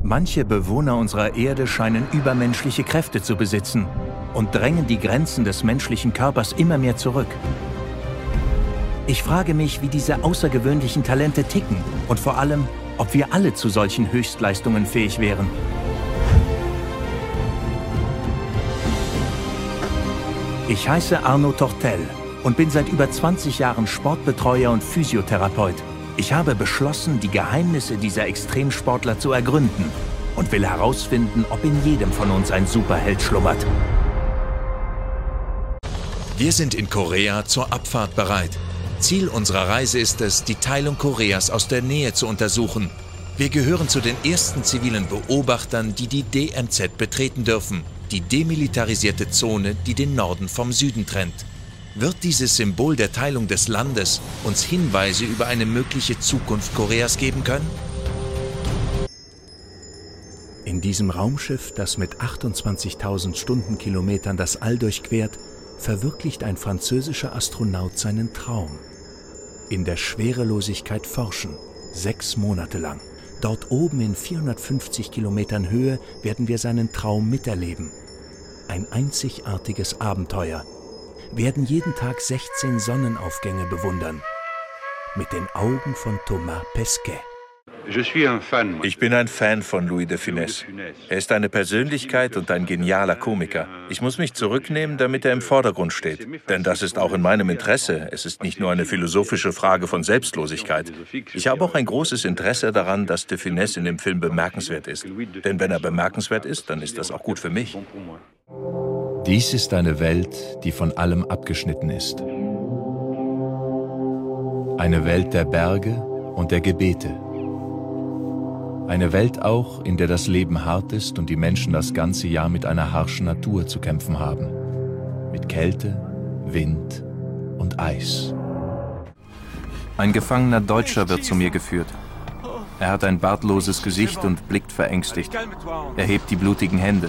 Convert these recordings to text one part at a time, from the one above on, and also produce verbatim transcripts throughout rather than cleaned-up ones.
Manche Bewohner unserer Erde scheinen übermenschliche Kräfte zu besitzen und drängen die Grenzen des menschlichen Körpers immer mehr zurück. Ich frage mich, wie diese außergewöhnlichen Talente ticken und vor allem, ob wir alle zu solchen Höchstleistungen fähig wären. Ich heiße Arno Tortel und bin seit über zwanzig Jahren Sportbetreuer und Physiotherapeut. Ich habe beschlossen, die Geheimnisse dieser Extremsportler zu ergründen und will herausfinden, ob in jedem von uns ein Superheld schlummert. Wir sind in Korea zur Abfahrt bereit. Ziel unserer Reise ist es, die Teilung Koreas aus der Nähe zu untersuchen. Wir gehören zu den ersten zivilen Beobachtern, die die D M Z betreten dürfen, die demilitarisierte Zone, die den Norden vom Süden trennt. Wird dieses Symbol der Teilung des Landes uns Hinweise über eine mögliche Zukunft Koreas geben können? In diesem Raumschiff, das mit achtundzwanzigtausend Stundenkilometern das All durchquert, verwirklicht ein französischer Astronaut seinen Traum. In der Schwerelosigkeit forschen, sechs Monate lang. Dort oben in vierhundertfünfzig Kilometern Höhe werden wir seinen Traum miterleben. Ein einzigartiges Abenteuer. Werden jeden Tag sechzehn Sonnenaufgänge bewundern. Mit den Augen von Thomas Pesquet. Ich bin ein Fan von Louis de Funès. Er ist eine Persönlichkeit und ein genialer Komiker. Ich muss mich zurücknehmen, damit er im Vordergrund steht. Denn das ist auch in meinem Interesse. Es ist nicht nur eine philosophische Frage von Selbstlosigkeit. Ich habe auch ein großes Interesse daran, dass de Funès in dem Film bemerkenswert ist. Denn wenn er bemerkenswert ist, dann ist das auch gut für mich. Dies ist eine Welt, die von allem abgeschnitten ist. Eine Welt der Berge und der Gebete. Eine Welt auch, in der das Leben hart ist und die Menschen das ganze Jahr mit einer harschen Natur zu kämpfen haben. Mit Kälte, Wind und Eis. Ein gefangener Deutscher wird zu mir geführt. Er hat ein bartloses Gesicht und blickt verängstigt. Er hebt die blutigen Hände.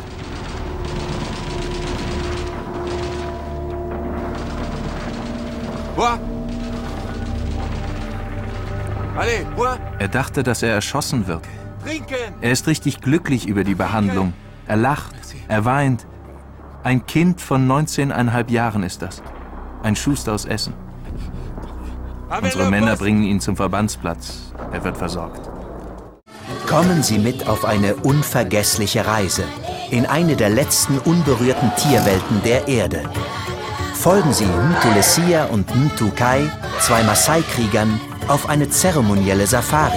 Er dachte, dass er erschossen wird. Er ist richtig glücklich über die Behandlung. Er lacht, er weint. Ein Kind von neunzehneinhalb Jahren ist das. Ein Schuster aus Essen. Unsere Männer bringen ihn zum Verbandsplatz. Er wird versorgt. Kommen Sie mit auf eine unvergessliche Reise in eine der letzten unberührten Tierwelten der Erde. Folgen Sie Mtulesia und Mtukai, zwei Maasai-Kriegern, auf eine zeremonielle Safari.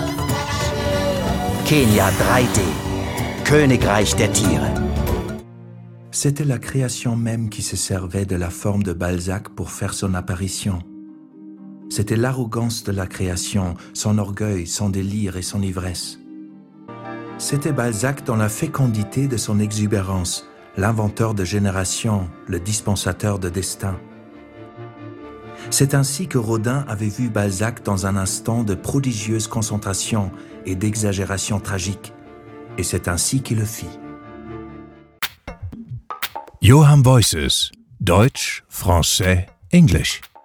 Kenia drei D, Königreich der Tiere. C'était la création même qui se servait de la forme de Balzac pour faire son apparition. C'était l'arrogance de la création, son orgueil, son délire et son ivresse. C'était Balzac dans la fécondité de son exubérance, l'inventeur de générations, le dispensateur de destin. C'est ainsi que Rodin avait vu Balzac dans un instant de prodigieuse concentration et d'exagération tragique. Et c'est ainsi qu'il le fit. Johan Voices. Deutsch, Français, Englisch.